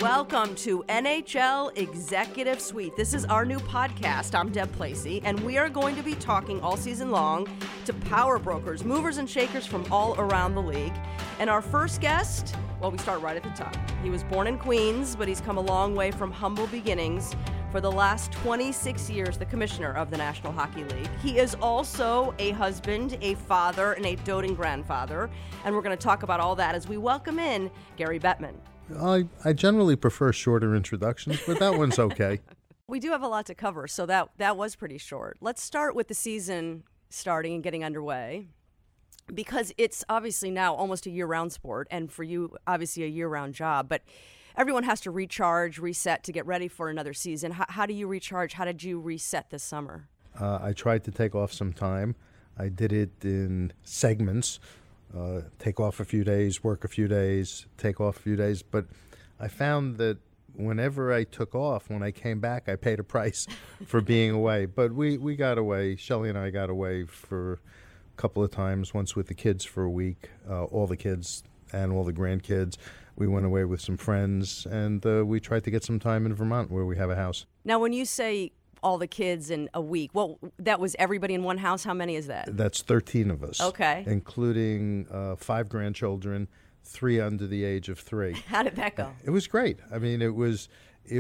Welcome to NHL Executive Suite. This is our new podcast. I'm Deb Placey, and we are going to be talking all season long to power brokers, movers and shakers from all around the league. And our first guest, well, we start right at the top. He was born in Queens, but he's come a long way from humble beginnings. For the last 26 years, the commissioner of the National Hockey League. He is also a husband, a father, and a doting grandfather. And we're going to talk about all that as we welcome in Gary Bettman. I generally prefer shorter introductions, but that one's okay. We do have a lot to cover, so that was pretty short. Let's start with the season starting and getting underway, because it's obviously now almost a year-round sport, and for you, obviously a year-round job. But everyone has to recharge, reset to get ready for another season. How do you recharge? How did you reset this summer? I tried to take off some time. I did it in segments. Take off a few days, work a few days, take off a few days. But I found that whenever I took off, when I came back, I paid a price for being away. But we got away. Shelley and I got away for a couple of times, once with the kids for a week, all the kids and all the grandkids. We went away with some friends, and we tried to get some time in Vermont where we have a house. Now, when you say all the kids in a week, well, that was everybody in one house. How many is that? That's 13 of us. Okay. Including 5 grandchildren, 3 under the age of 3. How did that go? It was great. I mean, it was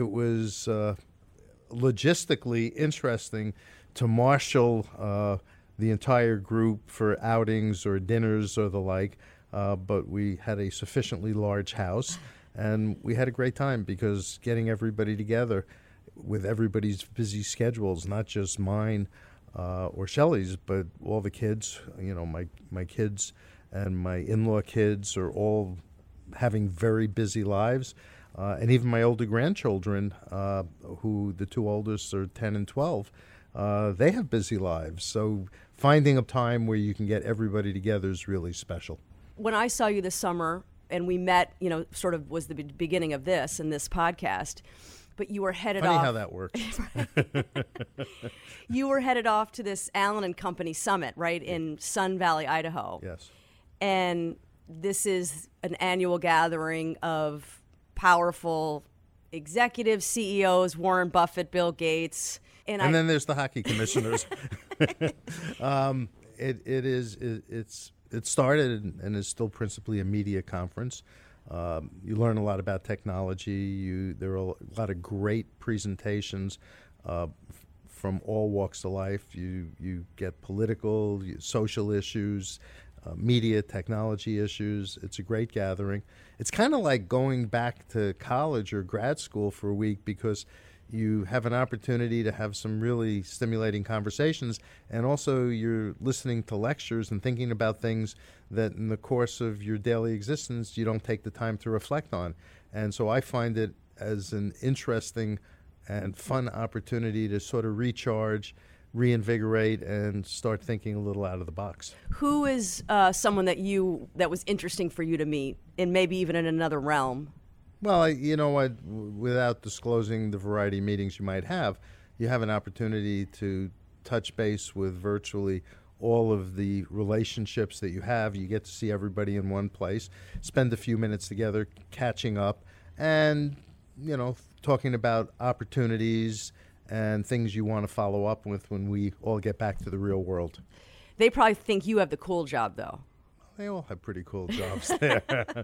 logistically interesting to marshal the entire group for outings or dinners or the like, but we had a sufficiently large house, and we had a great time because getting everybody together with everybody's busy schedules, not just mine or Shelley's, but all the kids. You know, my kids and my in-law kids are all having very busy lives. And even my older grandchildren, who the 2 oldest are 10 and 12, they have busy lives. So finding a time where you can get everybody together is really special. When I saw you this summer and we met, sort of was the beginning of this and this podcast, but you were headed off. Funny how that works. You were headed off to this Allen and Company Summit, right, in Sun Valley, Idaho. Yes. And this is an annual gathering of powerful executives, CEOs, Warren Buffett, Bill Gates. And then there's the hockey commissioners. It started and is still principally a media conference. You learn a lot about technology. There are a lot of great presentations from all walks of life. You get political, social issues, media, technology issues. It's a great gathering. It's kind of like going back to college or grad school for a week because you have an opportunity to have some really stimulating conversations, and also you're listening to lectures and thinking about things that in the course of your daily existence you don't take the time to reflect on. And so I find it as an interesting and fun opportunity to sort of recharge, reinvigorate, and start thinking a little out of the box. Who is someone that was interesting for you to meet, and maybe even in another realm? Well, without disclosing the variety of meetings you might have, you have an opportunity to touch base with virtually all of the relationships that you have. You get to see everybody in one place, spend a few minutes together, catching up, and, talking about opportunities and things you want to follow up with when we all get back to the real world. They probably think you have the cool job, though. They all have pretty cool jobs there.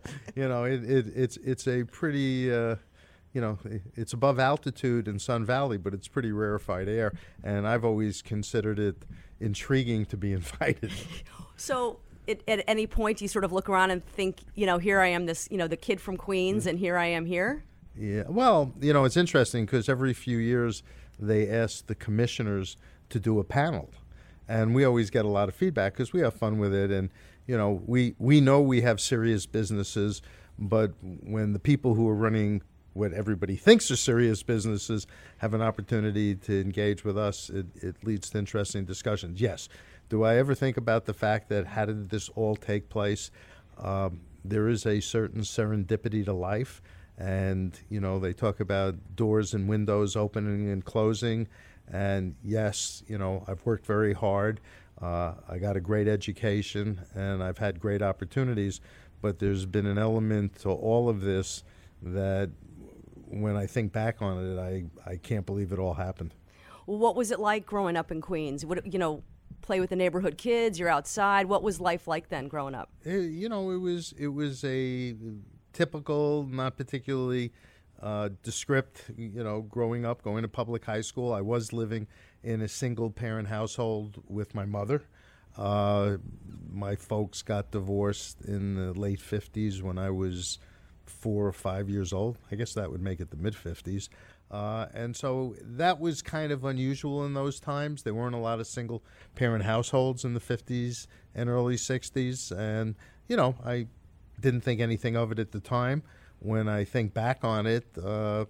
It's a pretty, it's above altitude in Sun Valley, but it's pretty rarefied air. And I've always considered it intriguing to be invited. So at any point you sort of look around and think, here I am, this, the kid from Queens, and here I am here? Yeah. Well, it's interesting because every few years they ask the commissioners to do a panel. And we always get a lot of feedback because we have fun with it. And we know we have serious businesses, but when the people who are running what everybody thinks are serious businesses have an opportunity to engage with us, it leads to interesting discussions. Yes. Do I ever think about the fact that how did this all take place? There is a certain serendipity to life. And, they talk about doors and windows opening and closing. And yes, I've worked very hard. I got a great education, and I've had great opportunities, but there's been an element to all of this that when I think back on it, I can't believe it all happened. What was it like growing up in Queens? Play with the neighborhood kids, you're outside. What was life like then growing up? It was a typical, not particularly descript, growing up, going to public high school. I was living in a single-parent household with my mother. My folks got divorced in the late 50s when I was 4 or 5 years old. I guess that would make it the mid-50s. And so that was kind of unusual in those times. There weren't a lot of single-parent households in the 50s and early 60s. And, I didn't think anything of it at the time. When I think back on it, I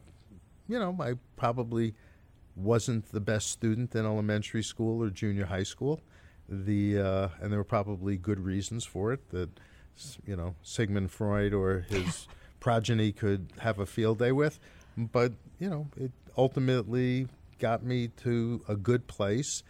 probably wasn't the best student in elementary school or junior high school. And there were probably good reasons for it that, Sigmund Freud or his progeny could have a field day with. But, it ultimately got me to a good place.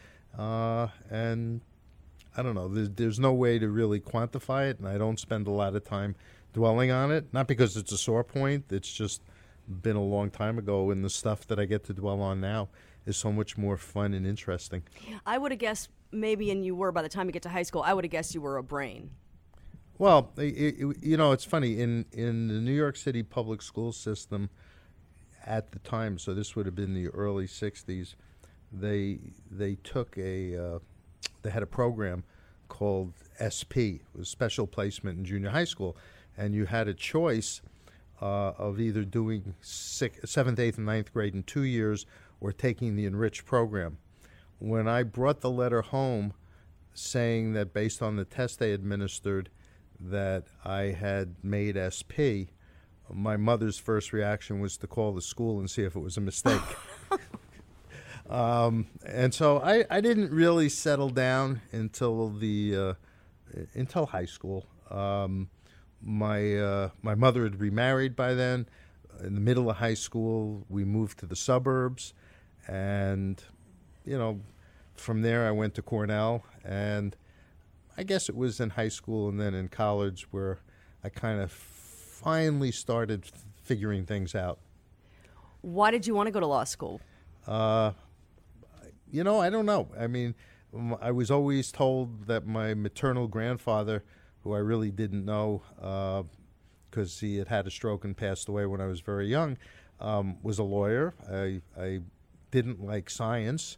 And I don't know, there's no way to really quantify it, and I don't spend a lot of time dwelling on it. Not because it's a sore point, it's just been a long time ago, and the stuff that I get to dwell on now is so much more fun and interesting. I would have guessed maybe, and you were by the time you get to high school, I would have guessed you were a brain. Well, it's funny. In the New York City public school system at the time, so this would have been the early 60s, they took they had a program called SP, it was Special Placement in Junior High School, and you had a choice of either doing 7th, 8th, and 9th grade in 2 years or taking the enriched program. When I brought the letter home saying that based on the test they administered that I had made SP, my mother's first reaction was to call the school and see if it was a mistake. And so I didn't really settle down until high school. My mother had remarried by then. In the middle of high school, we moved to the suburbs, and from there I went to Cornell, and I guess it was in high school and then in college where I kind of finally started figuring things out. Why did you want to go to law school? I don't know. I mean, I was always told that my maternal grandfather, who I really didn't know because he had had a stroke and passed away when I was very young, was a lawyer. I didn't like science,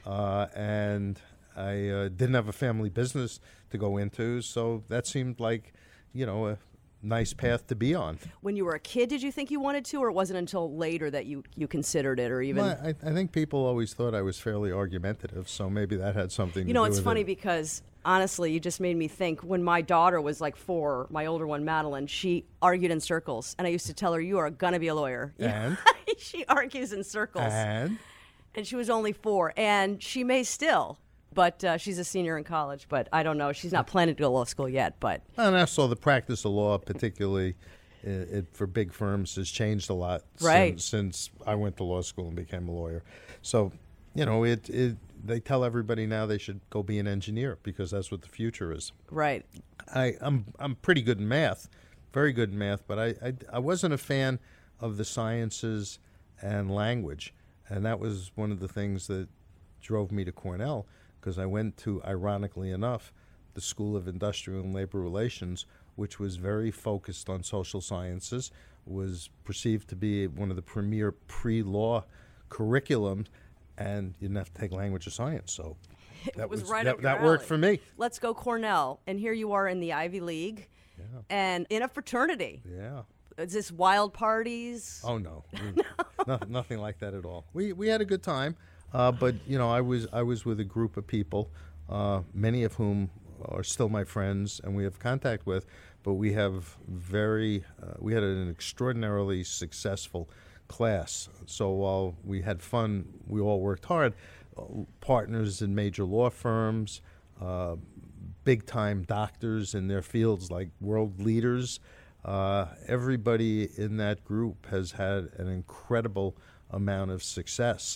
and I didn't have a family business to go into, so that seemed like, a nice path to be on. When you were a kid, did you think you wanted to, or it wasn't until later that you considered it, or even? Well, I think people always thought I was fairly argumentative, so maybe that had something to do with it. It's funny because, honestly, you just made me think. When my daughter was like 4, my older one, Madeline, she argued in circles, and I used to tell her, you are going to be a lawyer. And? She argues in circles. And she was only 4, and she may still. But she's a senior in college, but I don't know. She's not planning to go to law school yet. But and also the practice of law, particularly for big firms, has changed a lot since I went to law school and became a lawyer. So, they tell everybody now they should go be an engineer because that's what the future is. Right. I'm pretty good in math, very good in math, but I wasn't a fan of the sciences and language, and that was one of the things that drove me to Cornell. Because I went to, ironically enough, the School of Industrial and Labor Relations, which was very focused on social sciences, was perceived to be one of the premier pre-law curriculums, and you didn't have to take language or science. So that was right up your that alley. worked for me. Let's go Cornell. And here you are in the Ivy League and in a fraternity. Yeah. Is this wild parties? Oh, no. Nothing like that at all. We had a good time. But I was with a group of people, many of whom are still my friends and we have contact with. But we have we had an extraordinarily successful class. So while we had fun, we all worked hard. Partners in major law firms, big-time doctors in their fields, like world leaders. Everybody in that group has had an incredible amount of success.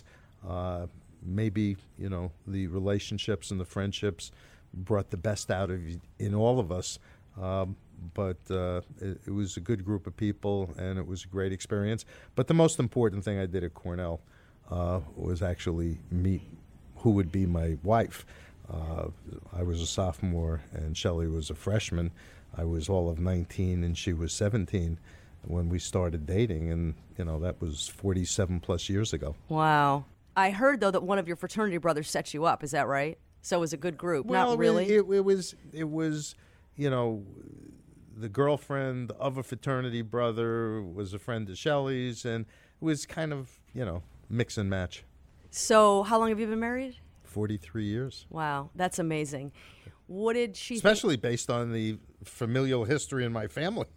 Maybe, the relationships and the friendships brought the best out of in all of us. but it was a good group of people, and it was a great experience. But the most important thing I did at Cornell was actually meet who would be my wife. I was a sophomore, and Shelley was a freshman. I was all of 19, and she was 17 when we started dating, and that was 47 plus years ago. Wow. I heard, though, that one of your fraternity brothers set you up. Is that right? So it was a good group. Well, not really? It was, the girlfriend of a fraternity brother was a friend of Shelley's, and it was kind of, mix and match. So how long have you been married? 43 years. Wow, that's amazing. What did she Especially based on the familial history in my family.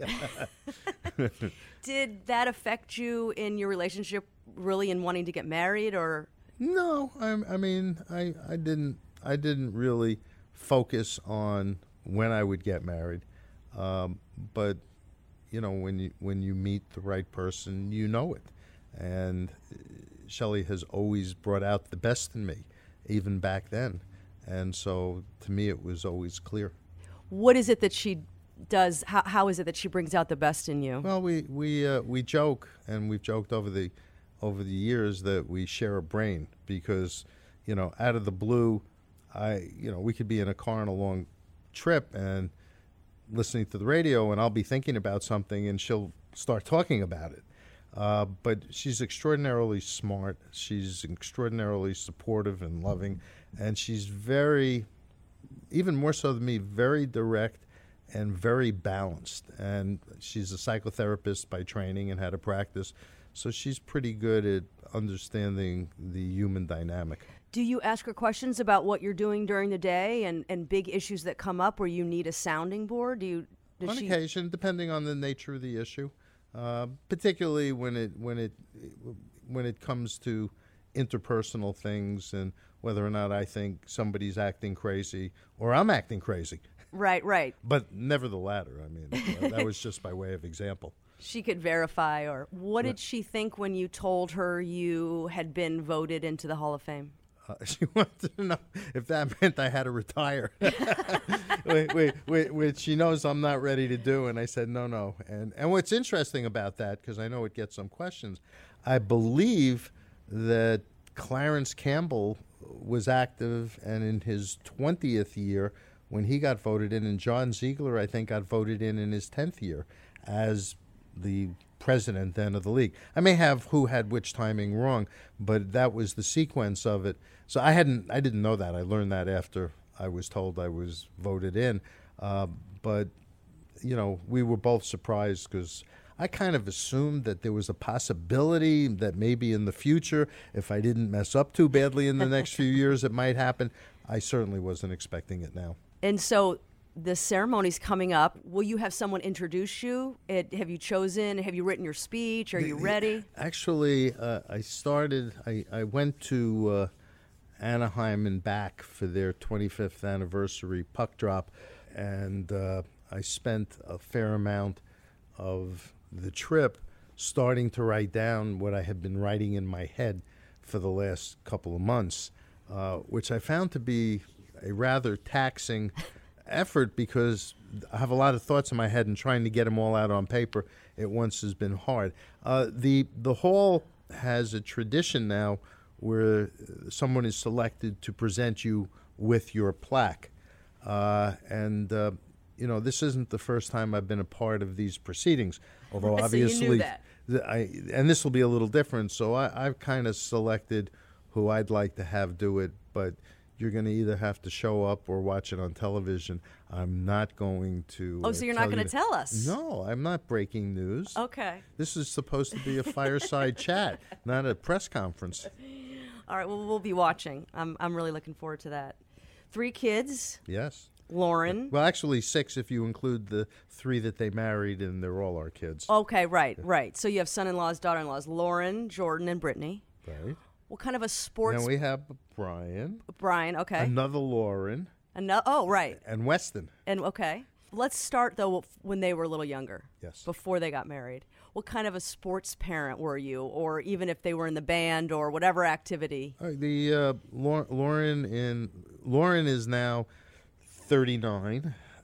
Did that affect you in your relationship, really, in wanting to get married, or? No, I didn't really focus on when I would get married, but when you meet the right person, you know it, and Shelley has always brought out the best in me, even back then, and so to me it was always clear. What is it that she does? How is it that she brings out the best in you? Well, we joke, and we've joked over the years that we share a brain because, out of the blue, we could be in a car on a long trip and listening to the radio, and I'll be thinking about something, and she'll start talking about it. But she's extraordinarily smart. She's extraordinarily supportive and loving, and she's very, even more so than me, very direct and very balanced. And she's a psychotherapist by training and had a practice, so she's pretty good at understanding the human dynamic. Do you ask her questions about what you're doing during the day and big issues that come up where you need a sounding board? On occasion, depending on the nature of the issue, particularly when it comes to interpersonal things and whether or not I think somebody's acting crazy or I'm acting crazy. Right. But never the latter. That was just by way of example. She could verify. Or what did she think when you told her you had been voted into the Hall of Fame? She wanted to know if that meant I had to retire, which she knows I'm not ready to do. And I said, no. And what's interesting about that, because I know it gets some questions, I believe that Clarence Campbell was active and in his 20th year when he got voted in, and John Ziegler, I think, got voted in his 10th year as the president then of the league. I may have who had which timing wrong, but that was the sequence of it. So I didn't know that. I learned that after I was told I was voted in. But we were both surprised because I kind of assumed that there was a possibility that maybe in the future, if I didn't mess up too badly in the next few years, it might happen. I certainly wasn't expecting it now. And so the ceremony's coming up. Will you have someone introduce you? Have you chosen? Have you written your speech? Are you ready? Actually, I went to Anaheim and back for their 25th anniversary puck drop, and I spent a fair amount of the trip starting to write down what I had been writing in my head for the last couple of months, which I found to be a rather taxing effort because I have a lot of thoughts in my head, and trying to get them all out on paper at once has been hard. The hall has a tradition now where someone is selected to present you with your plaque, and this isn't the first time I've been a part of these proceedings, although obviously, so you knew that. And this will be a little different. So I've kind of selected who I'd like to have do it, but you're going to either have to show up or watch it on television. I'm not going to. So you're not going to tell us? No, I'm not breaking news. Okay. This is supposed to be a fireside chat, not a press conference. All right. Well, we'll be watching. I'm really looking forward to that. 3 kids. Yes. Lauren. Well, actually 6 if you include the 3 that they married, and they're all our kids. Okay. Right. So you have son-in-laws, daughter-in-laws, Lauren, Jordan, and Brittany. Right. What kind of a sports? Then we have Brian. Brian, okay. Another Lauren. Right. And Weston. And okay. Let's start, though, when they were a little younger. Yes. Before they got married. What kind of a sports parent were you? Or even if they were in the band or whatever activity? Lauren is now 39.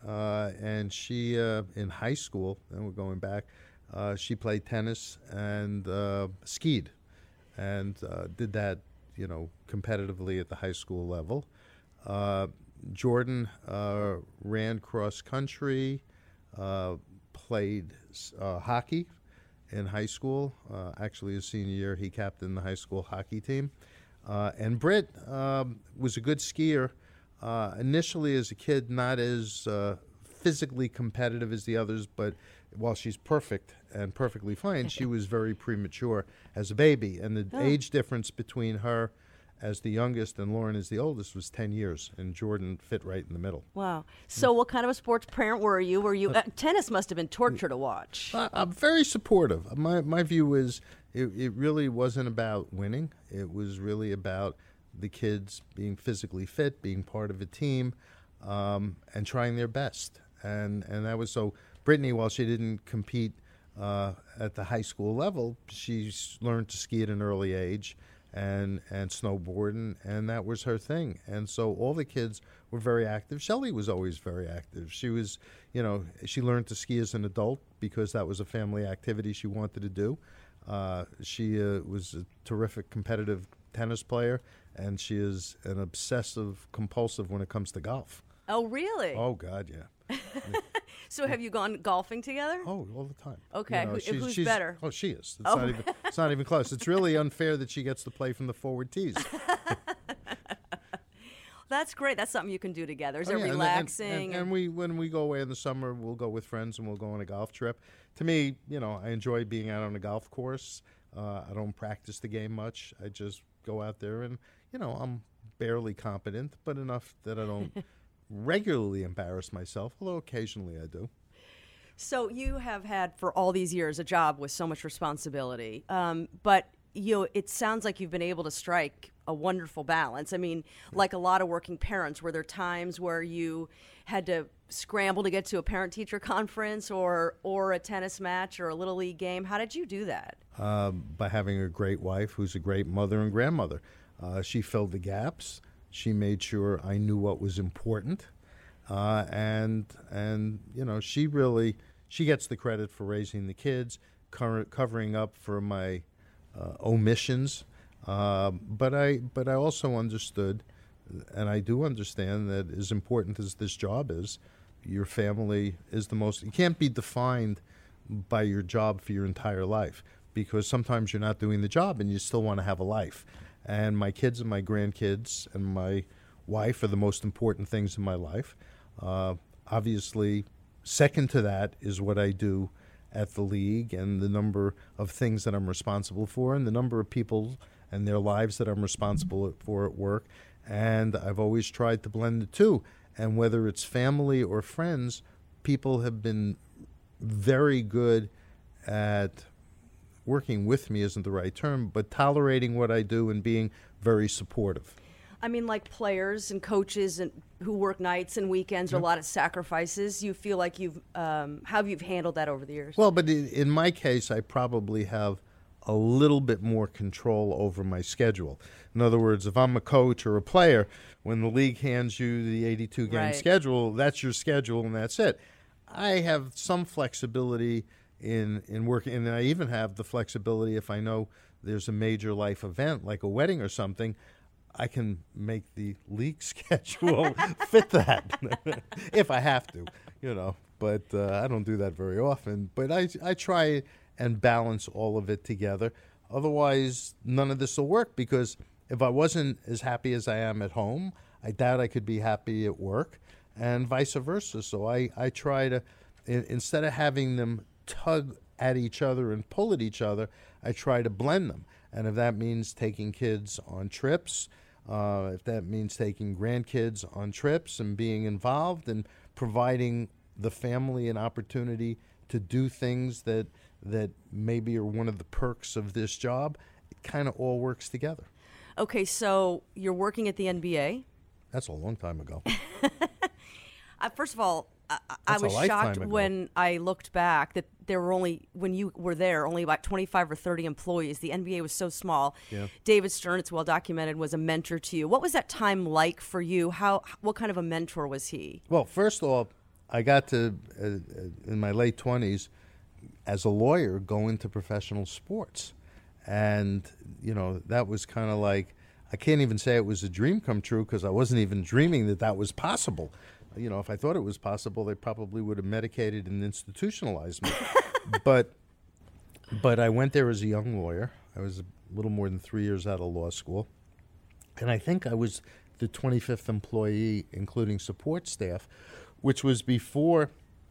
and she in high school, and we're going back, she played tennis and skied, and did that, competitively at the high school level. Jordan ran cross country, played hockey in high school. Actually, his senior year, he captained the high school hockey team. And Britt was a good skier. Initially, as a kid, not as physically competitive as the others, but while she's perfect and perfectly fine, she was very premature as a baby. And the age difference between her as the youngest and Lauren as the oldest was 10 years, and Jordan fit right in the middle. Wow. So what kind of a sports parent were you? Tennis must have been torture to watch. I'm very supportive. My view is it really wasn't about winning. It was really about the kids being physically fit, being part of a team, and trying their best. And that was so. Brittany, while she didn't compete at the high school level, she learned to ski at an early age and snowboard, and that was her thing. And so all the kids were very active. Shelley was always very active. She was, she learned to ski as an adult because that was a family activity she wanted to do. She was a terrific competitive tennis player, and she is an obsessive compulsive when it comes to golf. Oh, really? Oh, God, yeah. So have you gone golfing together? Oh, all the time. Okay, who's better? Oh, she is. It's not even close. It's really unfair that she gets to play from the forward tees. That's great. That's something you can do together. Is it relaxing? And when we go away in the summer, we'll go with friends and we'll go on a golf trip. To me, I enjoy being out on a golf course. I don't practice the game much. I just go out there and, I'm barely competent, but enough that I don't regularly embarrass myself, although occasionally I do. So you have had for all these years a job with so much responsibility, but it sounds like you've been able to strike a wonderful balance. I mean, like a lot of working parents, were there times where you had to scramble to get to a parent-teacher conference or a tennis match or a Little League game? How did you do that? By having a great wife who's a great mother and grandmother. She filled the gaps. She made sure I knew what was important, and she gets the credit for raising the kids, covering up for my omissions. But I also understood, and I do understand that as important as this job is, your family is the most. You can't be defined by your job for your entire life, because sometimes you're not doing the job and you still want to have a life. And my kids and my grandkids and my wife are the most important things in my life. Obviously, second to that is what I do at the league and the number of things that I'm responsible for and the number of people and their lives that I'm responsible for at work. And I've always tried to blend the two. And whether it's family or friends, people have been very good at working with me isn't the right term, but tolerating what I do and being very supportive. I mean, like players and coaches and who work nights and weekends, a lot of sacrifices. You feel like how have you handled that over the years? Well, but in my case, I probably have a little bit more control over my schedule. In other words, if I'm a coach or a player, when the league hands you the 82-game schedule, that's your schedule and that's it. I have some flexibility in working, and I even have the flexibility if I know there's a major life event like a wedding or something, I can make the league schedule fit that if I have to, But I don't do that very often. But I try and balance all of it together. Otherwise, none of this will work, because if I wasn't as happy as I am at home, I doubt I could be happy at work, and vice versa. So I try to, instead of having them tug at each other and pull at each other, I try to blend them. And if that means taking kids on trips, if that means taking grandkids on trips and being involved and providing the family an opportunity to do things that maybe are one of the perks of this job, it kind of all works together. Okay, so you're working at the NBA? That's a long time ago. First of all, I was shocked when I looked back that there were when you were there, only about 25 or 30 employees. The NBA was so small. Yeah. David Stern, it's well documented, was a mentor to you. What was that time like for you? What kind of a mentor was he? Well, first of all, I got to, in my late 20s, as a lawyer, go into professional sports. And, that was kind of like, I can't even say it was a dream come true because I wasn't even dreaming that was possible. If I thought it was possible, they probably would have medicated and institutionalized me. But I went there as a young lawyer. I was a little more than 3 years out of law school. And I think I was the 25th employee, including support staff, which was before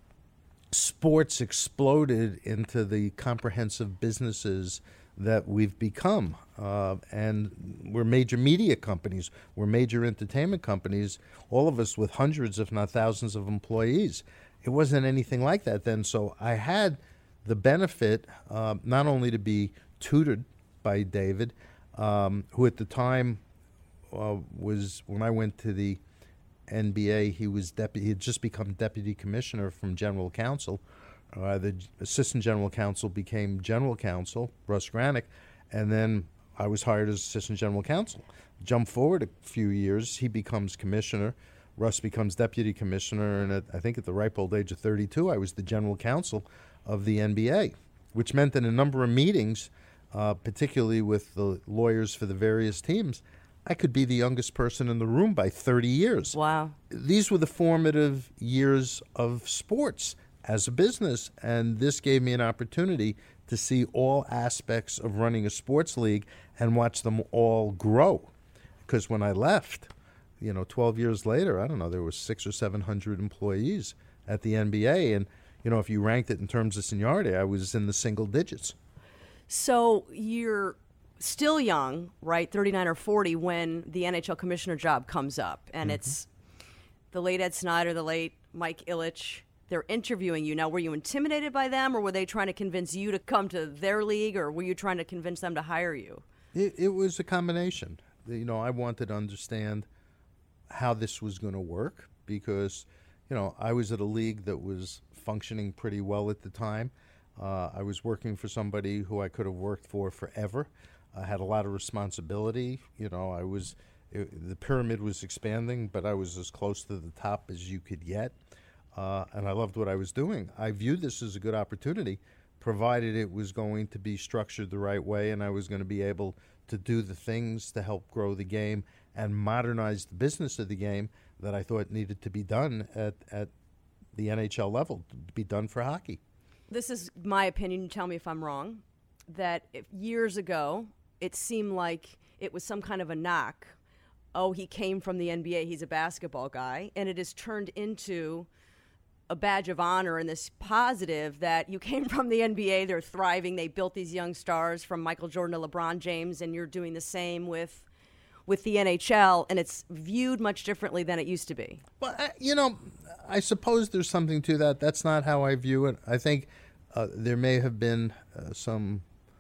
sports exploded into the comprehensive businesses that we've become. And we're major media companies. We're major entertainment companies, all of us with hundreds, if not thousands of employees. It wasn't anything like that then. So I had the benefit not only to be tutored by David, who at the time was, when I went to the NBA, he had just become deputy commissioner from general counsel. The assistant general counsel became general counsel, Russ Granick, and then I was hired as assistant general counsel. Jump forward a few years, he becomes commissioner, Russ becomes deputy commissioner, and I think at the ripe old age of 32, I was the general counsel of the NBA, which meant that in a number of meetings, particularly with the lawyers for the various teams, I could be the youngest person in the room by 30 years. Wow. These were the formative years of sports as a business, and this gave me an opportunity to see all aspects of running a sports league and watch them all grow. Because when I left, 12 years later, I don't know, there were 600 or 700 employees at the NBA, and if you ranked it in terms of seniority, I was in the single digits. So you're still young, right, 39 or 40, when the NHL commissioner job comes up, and it's the late Ed Snyder, the late Mike Ilitch. They're interviewing you. Now, were you intimidated by them, or were they trying to convince you to come to their league, or were you trying to convince them to hire you? It was a combination. I wanted to understand how this was going to work because, I was at a league that was functioning pretty well at the time. I was working for somebody who I could have worked for forever. I had a lot of responsibility. The pyramid was expanding, but I was as close to the top as you could get. And I loved what I was doing. I viewed this as a good opportunity, provided it was going to be structured the right way and I was going to be able to do the things to help grow the game and modernize the business of the game that I thought needed to be done at the NHL level, to be done for hockey. This is my opinion. You tell me if I'm wrong. That years ago, it seemed like it was some kind of a knock. Oh, he came from the NBA. He's a basketball guy. And it has turned into a badge of honor and this positive that you came from the NBA. They're thriving. They built these young stars from Michael Jordan to LeBron James, and you're doing the same with the NHL, and it's viewed much differently than it used to be. Well, I suppose there's something to that. That's not how I view it. I think there may have been some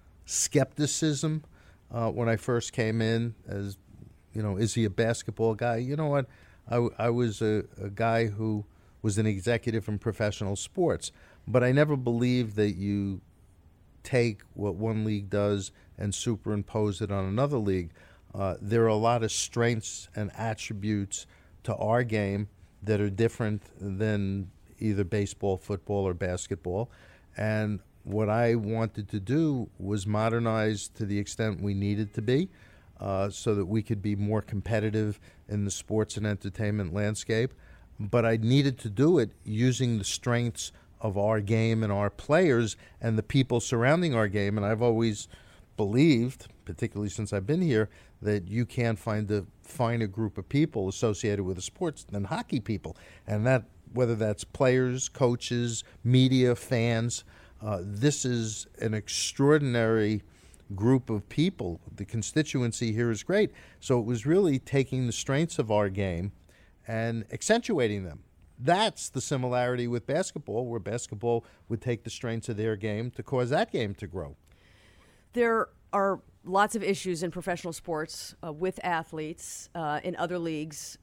skepticism when I first came in as, is he a basketball guy? You know what? I was a guy who was an executive in professional sports, but I never believed that you take what one league does and superimpose it on another league. There are a lot of strengths and attributes to our game that are different than either baseball, football, or basketball. And what I wanted to do was modernize to the extent we needed to be so that we could be more competitive in the sports and entertainment landscape. But I needed to do it using the strengths of our game and our players and the people surrounding our game. And I've always believed, particularly since I've been here, that you can't find a finer group of people associated with the sports than hockey people. And that, whether that's players, coaches, media, fans, this is an extraordinary group of people. The constituency here is great. So it was really taking the strengths of our game and accentuating them. That's the similarity with basketball, where basketball would take the strengths of their game to cause that game to grow. There are lots of issues in professional sports with athletes in other leagues,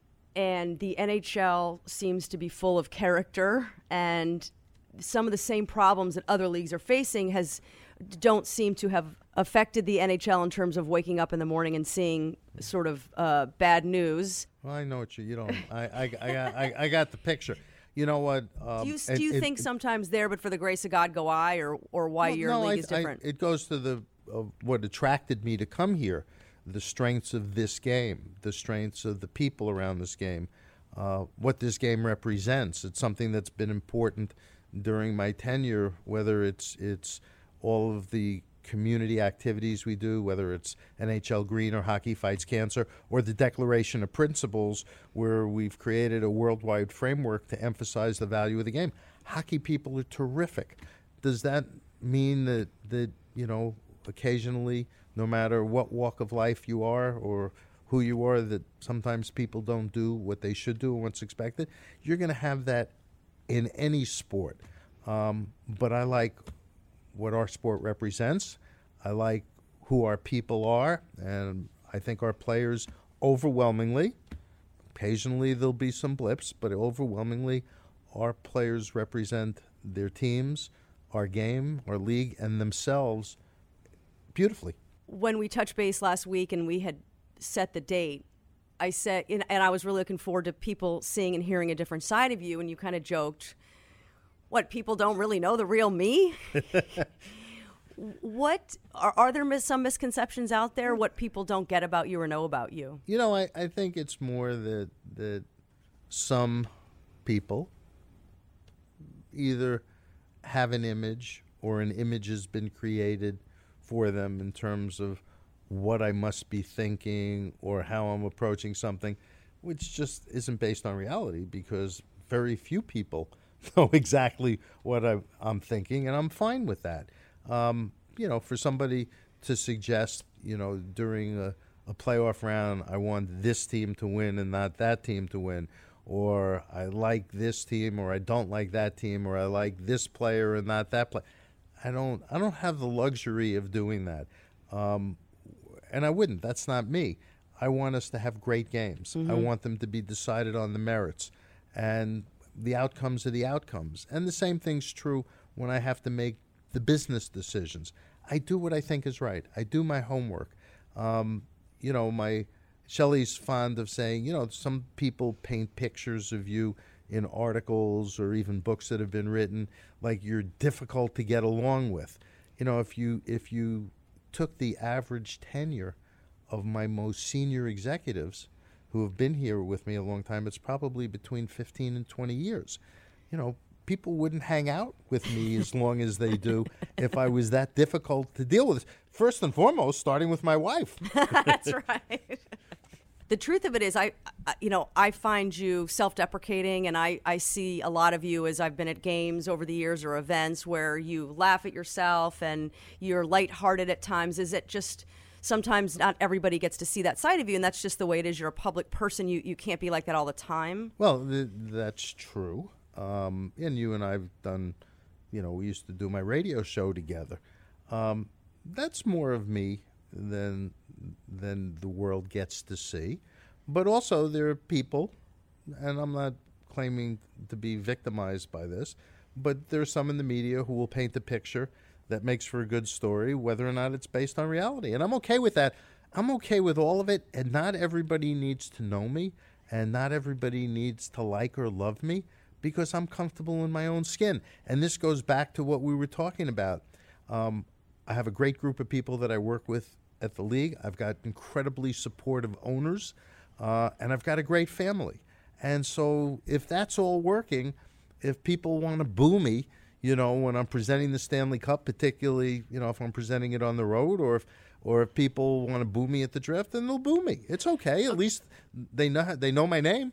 and the NHL seems to be full of character, and some of the same problems that other leagues are facing don't seem to have affected the NHL in terms of waking up in the morning and seeing sort of bad news. Well, I know what you don't. I got the picture. You know what? Do you think sometimes there, but for the grace of God, go I, or why your league is different? It goes to what attracted me to come here, the strengths of this game, the strengths of the people around this game, what this game represents. It's something that's been important during my tenure, whether it's all of the community activities we do, whether it's NHL Green or Hockey Fights Cancer, or the Declaration of Principles, where we've created a worldwide framework to emphasize the value of the game. Hockey people are terrific. Does that mean that occasionally, no matter what walk of life you are or who you are, that sometimes people don't do what they should do and what's expected? You're going to have that in any sport. But I like what our sport represents. I like who our people are, and I think our players overwhelmingly, occasionally there'll be some blips, but overwhelmingly our players represent their teams, our game, our league, and themselves beautifully. When we touched base last week and we had set the date, I said, and I was really looking forward to people seeing and hearing a different side of you, and you kind of joked, what, people don't really know the real me? What are there some misconceptions out there? What people don't get about you or know about you? I think it's more that some people either have an image or an image has been created for them in terms of what I must be thinking or how I'm approaching something, which just isn't based on reality, because very few people know exactly what I'm thinking, and I'm fine with that. For somebody to suggest, during a playoff round, I want this team to win and not that team to win, or I like this team, or I don't like that team, or I like this player and not that player. I don't have the luxury of doing that, and I wouldn't. That's not me. I want us to have great games. Mm-hmm. I want them to be decided on the merits, and the outcomes are the outcomes. And the same thing's true when I have to make the business decisions. I do what I think is right. I do my homework. Shelley's fond of saying, some people paint pictures of you in articles or even books that have been written like you're difficult to get along with. If you took the average tenure of my most senior executives who have been here with me a long time, it's probably between 15 and 20 years. People wouldn't hang out with me as long as they do if I was that difficult to deal with. First and foremost, starting with my wife. That's right. The truth of it is, I find you self-deprecating, and I see a lot of you as I've been at games over the years or events where you laugh at yourself and you're lighthearted at times. Is it just sometimes not everybody gets to see that side of you, and that's just the way it is? You're a public person. You can't be like that all the time. Well, that's true. And you and I've done, we used to do my radio show together. That's more of me than the world gets to see. But also there are people, and I'm not claiming to be victimized by this, but there's some in the media who will paint a picture that makes for a good story, whether or not it's based on reality. And I'm okay with that. I'm okay with all of it, and not everybody needs to know me, and not everybody needs to like or love me, because I'm comfortable in my own skin. And this goes back to what we were talking about. I have a great group of people that I work with at the league. I've got incredibly supportive owners, and I've got a great family. And so if that's all working, if people want to boo me, when I'm presenting the Stanley Cup, particularly, if I'm presenting it on the road, or if people want to boo me at the draft, then they'll boo me. It's okay. At least they know my name.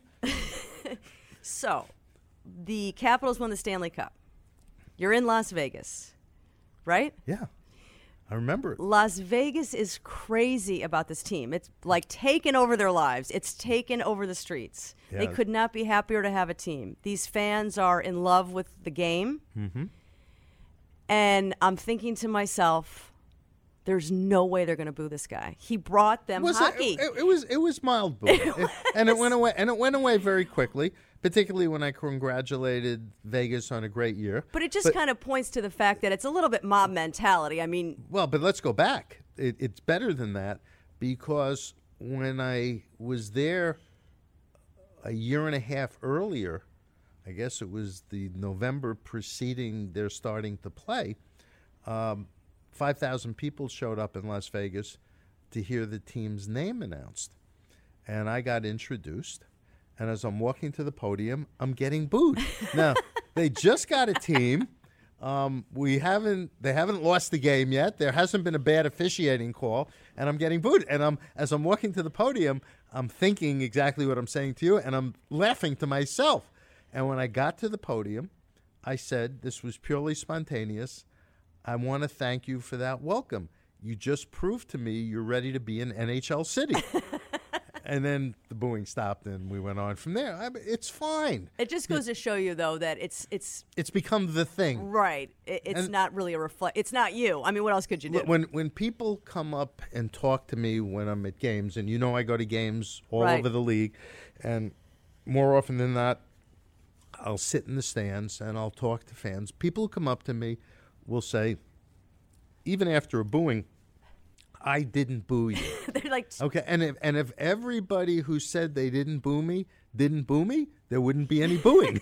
So, the Capitals won the Stanley Cup. You're in Las Vegas, right? Yeah. I remember it. Las Vegas is crazy about this team. It's like taken over their lives. It's taken over the streets. Yeah. They could not be happier to have a team. These fans are in love with the game. Mm-hmm. And I'm thinking to myself, there's no way they're going to boo this guy. He brought them hockey. It was mild booing. And it went away. And it went away very quickly, particularly when I congratulated Vegas on a great year. But it just kind of points to the fact that it's a little bit mob mentality. I mean, well, but let's go back. It's better than that, because when I was there a year and a half earlier, I guess it was the November preceding their starting to play, 5,000 people showed up in Las Vegas to hear the team's name announced. And I got introduced. And as I'm walking to the podium, I'm getting booed. Now, they just got a team. They haven't lost the game yet. There hasn't been a bad officiating call, and I'm getting booed. And as I'm walking to the podium, I'm thinking exactly what I'm saying to you, and I'm laughing to myself. And when I got to the podium, I said, this was purely spontaneous. I want to thank you for that welcome. You just proved to me you're ready to be an NHL city. And then the booing stopped, and we went on from there. It's fine. It just goes to show you, though, that it's become the thing, right? It's not really a It's not you. I mean, what else could you do? When people come up and talk to me when I'm at games, and I go to games all over the league, and more often than not, I'll sit in the stands and I'll talk to fans. People who come up to me will say, even after a booing, I didn't boo you. They're like, okay, and if everybody who said they didn't boo me, there wouldn't be any booing.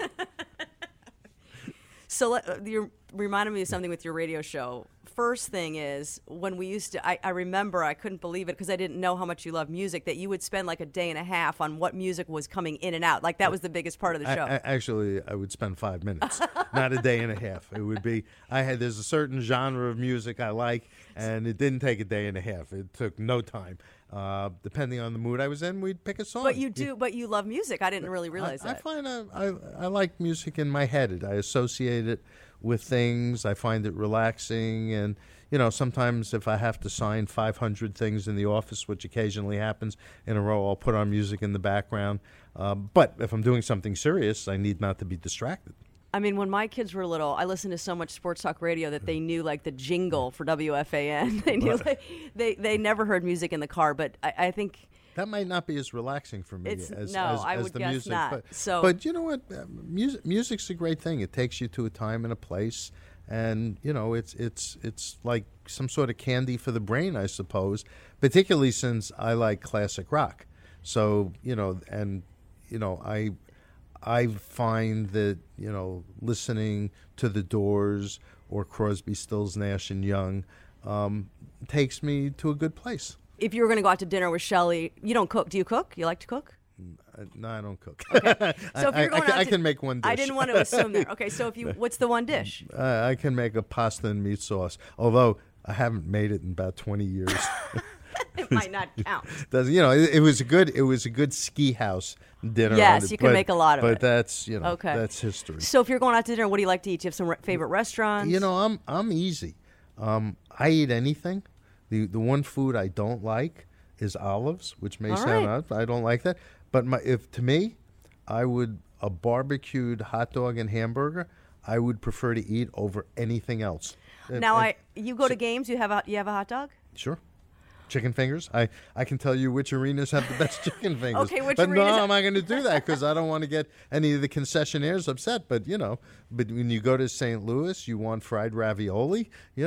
So you reminded me of something with your radio show. First thing is, when we used to, I remember, I couldn't believe it because I didn't know how much you love music, that you would spend like a day and a half on what music was coming in and out. Like that was the biggest part of the show. Actually, I would spend 5 minutes, not a day and a half. It would be, there's a certain genre of music I like, and it didn't take a day and a half. It took no time. Depending on the mood I was in, we'd pick a song. But you love music. I didn't really realize that. I find I like music in my head. I associate it with things. I find it relaxing, and sometimes if I have to sign 500 things in the office, which occasionally happens in a row, I'll put on music in the background. But if I'm doing something serious, I need not to be distracted. I mean, when my kids were little, I listened to so much sports talk radio that they knew like the jingle for WFAN. They knew they never heard music in the car, but I think that might not be as relaxing for me as would the guess music. Not. But you know what? Music's a great thing. It takes you to a time and a place, and it's like some sort of candy for the brain, I suppose. Particularly since I like classic rock, so I find that listening to The Doors or Crosby, Stills, Nash and Young takes me to a good place. If you were going to go out to dinner with Shelley, you don't cook. Do you cook? You like to cook? No, I don't cook. Okay. So if you're going I can make one dish. I didn't want to assume that. Okay, so what's the one dish? I can make a pasta and meat sauce, although I haven't made it in about 20 years. It might not count. It was a good ski house dinner. Yes, you can make a lot of it. But that's that's history. So if you're going out to dinner, what do you like to eat? Do you have some favorite restaurants? I'm easy. I eat anything. The one food I don't like is olives, which may sound odd. I don't like that. But to me, a barbecued hot dog and hamburger, I would prefer to eat over anything else. Now, you go to games. You have a hot dog? Sure. Chicken fingers. I can tell you which arenas have the best chicken fingers. Okay, which but arenas? No, I'm not going to do that because I don't want to get any of the concessionaires upset. But but when you go to St. Louis, you want fried ravioli. Yes.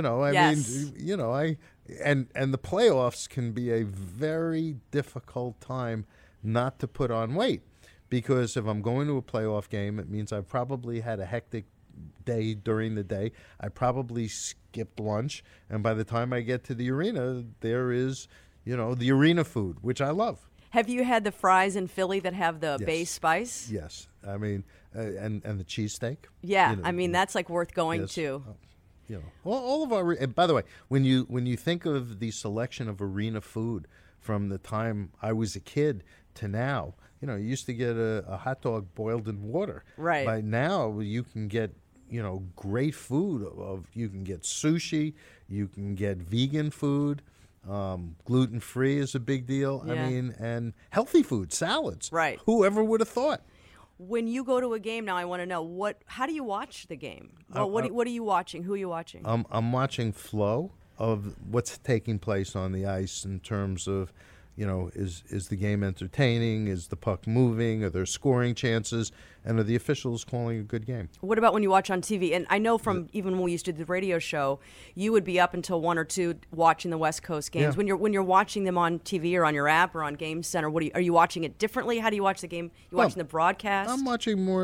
And the playoffs can be a very difficult time not to put on weight, because if I'm going to a playoff game, it means I've probably had a hectic day during the day. I probably skipped lunch, and by the time I get to the arena, there is, the arena food, which I love. Have you had the fries in Philly that have the base spice? Yes, I mean, and the cheesesteak. Yeah, I mean that's like worth going to. All of our. And by the way, when you think of the selection of arena food from the time I was a kid to now, you used to get a hot dog boiled in water. Right. By now, you can get great food. You can get sushi. You can get vegan food. Gluten-free is a big deal. Yeah. I mean, and healthy food, salads. Right. Whoever would have thought? When you go to a game now, I want to know how do you watch the game? Well, what are you watching? Who are you watching? I'm watching flow of what's taking place on the ice in terms of, is the game entertaining? Is the puck moving? Are there scoring chances? And are the officials calling a good game? What about when you watch on TV? And I know from even when we used to do the radio show, you would be up until 1 or 2 watching the West Coast games. Yeah. When you're watching them on TV or on your app or on Game Center, are you watching it differently? How do you watch the game? You watching the broadcast? I'm watching more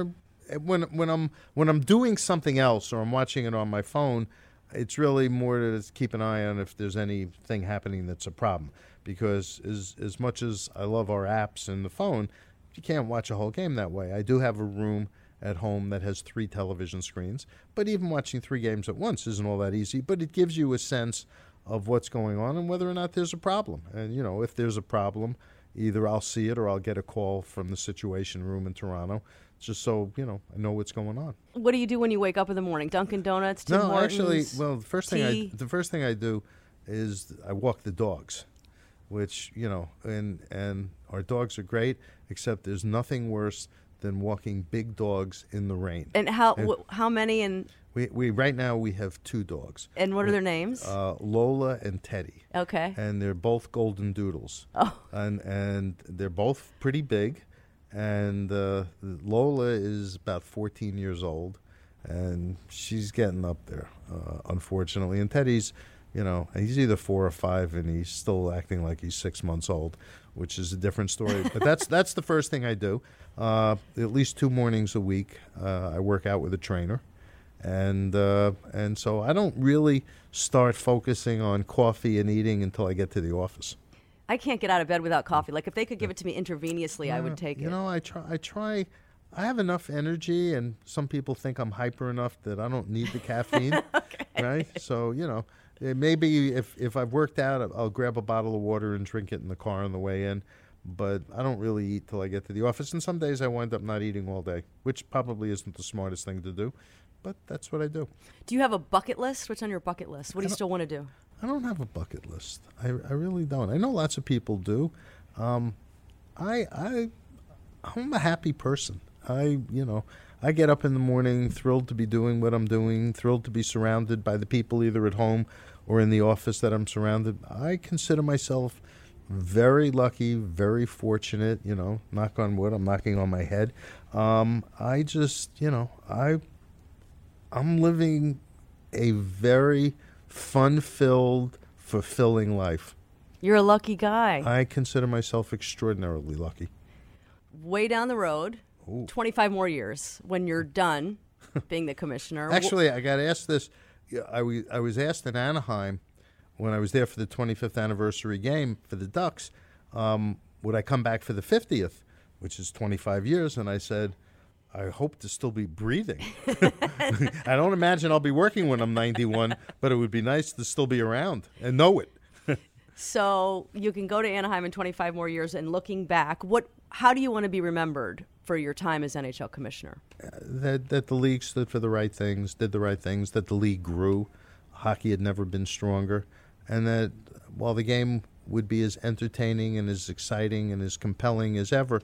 when I'm doing something else or I'm watching it on my phone, it's really more to keep an eye on if there's anything happening that's a problem. Because as much as I love our apps and the phone, you can't watch a whole game that way. I do have a room at home that has 3 television screens, but even watching 3 games at once isn't all that easy. But it gives you a sense of what's going on and whether or not there's a problem. And, if there's a problem, either I'll see it or I'll get a call from the Situation Room in Toronto, just so, I know what's going on. What do you do when you wake up in the morning? Dunkin' Donuts, Tim Hortons? No, actually, well, the first thing I do is I walk the dogs, which, and our dogs are great, except there's nothing worse than walking big dogs in the rain. And how many? And we right now we have 2 dogs. And what are their names? Lola and Teddy. Okay. And they're both golden doodles. Oh. And they're both pretty big. And Lola is about 14 years old, and she's getting up there, unfortunately. And Teddy's, he's either 4 or 5, and he's still acting like he's 6 months old, which is a different story. But that's the first thing I do. At least 2 mornings a week, I work out with a trainer. And so I don't really start focusing on coffee and eating until I get to the office. I can't get out of bed without coffee. Like, if they could give it to me intravenously, I would take it. I try. I have enough energy, and some people think I'm hyper enough that I don't need the caffeine. Okay. Right? So, maybe if I've worked out, I'll grab a bottle of water and drink it in the car on the way in. But I don't really eat till I get to the office. And some days I wind up not eating all day, which probably isn't the smartest thing to do. But that's what I do. Do you have a bucket list? What's on your bucket list? What do you still want to do? I don't have a bucket list. I really don't. I know lots of people do. I'm a happy person. I get up in the morning thrilled to be doing what I'm doing, thrilled to be surrounded by the people either at home or in the office that I'm surrounded. I consider myself very lucky, very fortunate, knock on wood, I'm knocking on my head. I just, I'm living a very fun-filled, fulfilling life. You're a lucky guy. I consider myself extraordinarily lucky. Way down the road, 25 more years, when you're done being the commissioner. Actually, I got asked this. I was asked in Anaheim when I was there for the 25th anniversary game for the Ducks, would I come back for the 50th, which is 25 years? And I said, I hope to still be breathing. I don't imagine I'll be working when I'm 91, but it would be nice to still be around and know it. So you can go to Anaheim in 25 more years, and looking back, how do you want to be remembered for your time as NHL commissioner? That the league stood for the right things, did the right things, that the league grew. Hockey had never been stronger. And that while the game would be as entertaining and as exciting and as compelling as ever,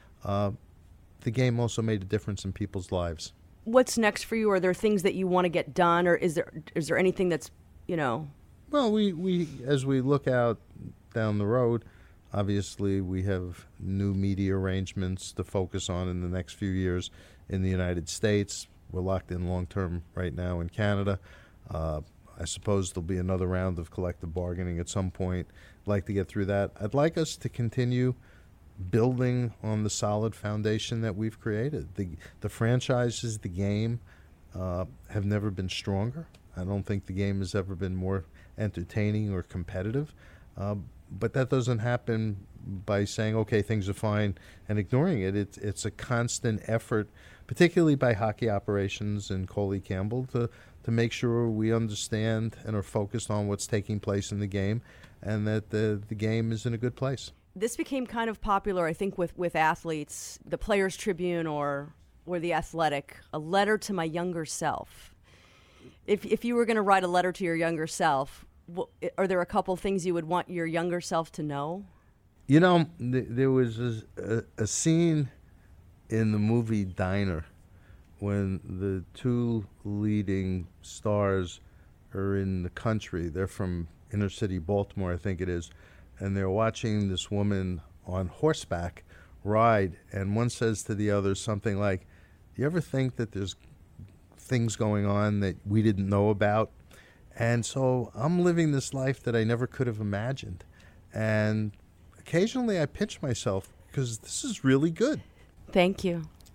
the game also made a difference in people's lives. What's next for you? Are there things that you want to get done, or is there anything that's, Well, we as we look out down the road, obviously we have new media arrangements to focus on in the next few years in the United States. We're locked in long-term right now in Canada. I suppose there'll be another round of collective bargaining at some point. I'd like to get through that. I'd like us to continue building on the solid foundation that we've created. The franchises, the game, have never been stronger. I don't think the game has ever been more entertaining or competitive. But that doesn't happen by saying, okay, things are fine, and ignoring it. It's a constant effort, particularly by hockey operations and Coley Campbell, to make sure we understand and are focused on what's taking place in the game, and that the game is in a good place. This became kind of popular, I think, with athletes, the Players Tribune or the Athletic, a letter to my younger self. If you were going to write a letter to your younger self, are there a couple things you would want your younger self to know? There was a scene in the movie Diner when the 2 leading stars are in the country. They're from inner city Baltimore, I think it is, and they're watching this woman on horseback ride, and one says to the other something like, you ever think that there's things going on that we didn't know about? And so I'm living this life that I never could have imagined. And occasionally I pinch myself because this is really good. Thank you.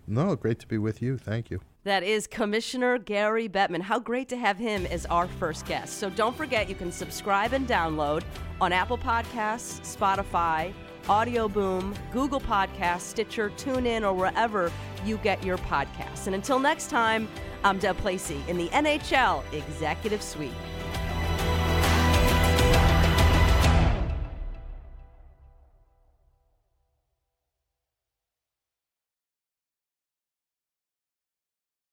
No, great to be with you. Thank you. That is Commissioner Gary Bettman. How great to have him as our first guest. So don't forget, you can subscribe and download on Apple Podcasts, Spotify, Audio Boom, Google Podcasts, Stitcher, TuneIn, or wherever you get your podcasts. And until next time, I'm Deb Placey in the NHL Executive Suite.